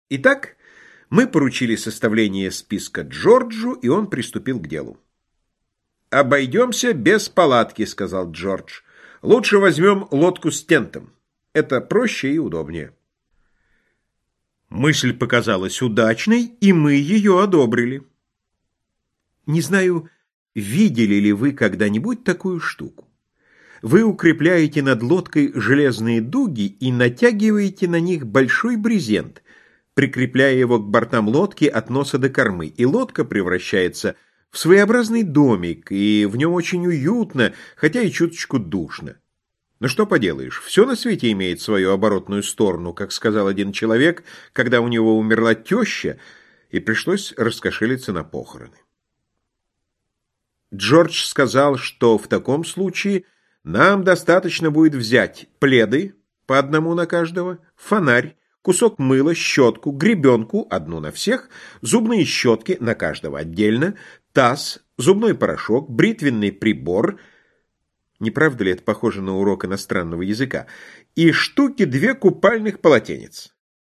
Итак, мы поручили составление списка Джорджу, и он приступил к делу. «Обойдемся без палатки», — сказал Джордж. «Лучше возьмем лодку с тентом. Это проще и удобнее». Мысль показалась удачной, и мы ее одобрили. Не знаю, видели ли вы когда-нибудь такую штуку. Вы укрепляете над лодкой железные дуги и натягиваете на них большой брезент, прикрепляя его к бортам лодки от носа до кормы, и лодка превращается в своеобразный домик, и в нем очень уютно, хотя и чуточку душно. Но что поделаешь, все на свете имеет свою оборотную сторону, как сказал один человек, когда у него умерла теща, и пришлось раскошелиться на похороны. Джордж сказал, что в таком случае нам достаточно будет взять пледы, по одному на каждого, фонарь, кусок мыла, щетку, гребенку, одну на всех, зубные щетки на каждого отдельно, таз, зубной порошок, бритвенный прибор, не правда ли это похоже на урок иностранного языка, и штуки 2 купальных полотенец.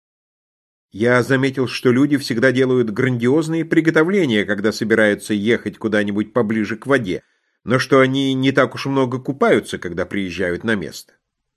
Я заметил, что люди всегда делают грандиозные приготовления, когда собираются ехать куда-нибудь поближе к воде, но что они не так уж много купаются, когда приезжают на место.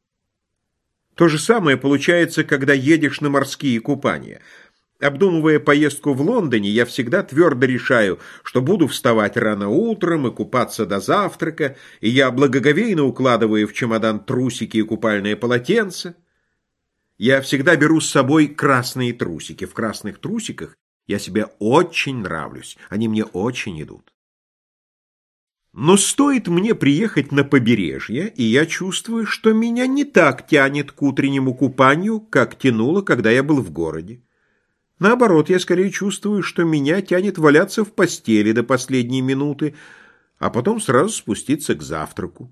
То же самое получается, когда едешь на морские купания. Обдумывая поездку в Лондоне, я всегда твердо решаю, что буду вставать рано утром и купаться до завтрака, и я благоговейно укладываю в чемодан трусики и купальное полотенце. Я всегда беру с собой красные трусики. В красных трусиках я себе очень нравлюсь, они мне очень идут. Но стоит мне приехать на побережье, и я чувствую, что меня не так тянет к утреннему купанию, как тянуло, когда я был в городе. Наоборот, я скорее чувствую, что меня тянет валяться в постели до последней минуты, а потом сразу спуститься к завтраку.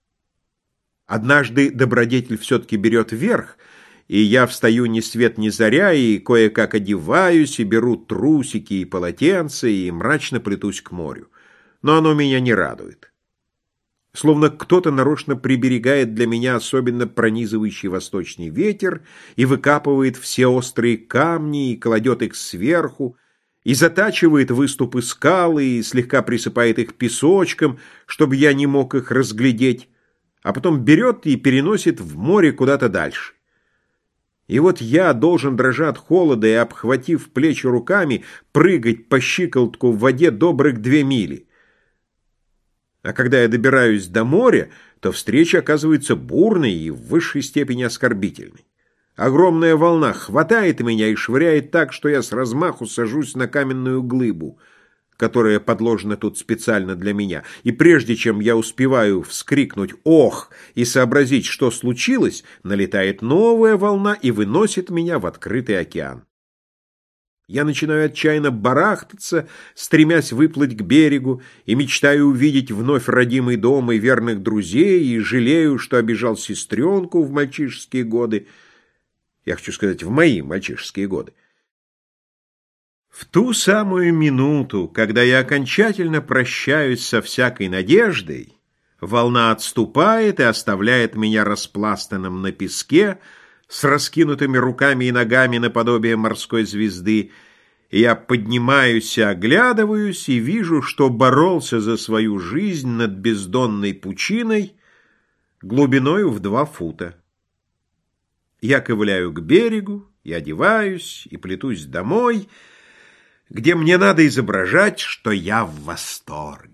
Однажды добродетель все-таки берет верх, и я встаю ни свет ни заря, и кое-как одеваюсь, и беру трусики и полотенце, и мрачно плетусь к морю. Но оно меня не радует. Словно кто-то нарочно приберегает для меня особенно пронизывающий восточный ветер и выкапывает все острые камни и кладет их сверху, и затачивает выступы скалы и слегка присыпает их песочком, чтобы я не мог их разглядеть, а потом берет и переносит в море куда-то дальше. И вот я должен, дрожа от холода и обхватив плечи руками, прыгать по щиколотку в воде добрых 2 мили. А когда я добираюсь до моря, то встреча оказывается бурной и в высшей степени оскорбительной. Огромная волна хватает меня и швыряет так, что я с размаху сажусь на каменную глыбу, которая подложена тут специально для меня, и прежде чем я успеваю вскрикнуть «ох» и сообразить, что случилось, налетает новая волна и выносит меня в открытый океан. Я начинаю отчаянно барахтаться, стремясь выплыть к берегу, и мечтаю увидеть вновь родимый дом и верных друзей, и жалею, что обижал сестренку в мальчишеские годы. Я хочу сказать, в мои мальчишеские годы. В ту самую минуту, когда я окончательно прощаюсь со всякой надеждой, волна отступает и оставляет меня распластанным на песке, с раскинутыми руками и ногами наподобие морской звезды, и я поднимаюсь и оглядываюсь, и вижу, что боролся за свою жизнь над бездонной пучиной глубиною в 2 фута. Я ковыляю к берегу, и одеваюсь, и плетусь домой, где мне надо изображать, что я в восторге.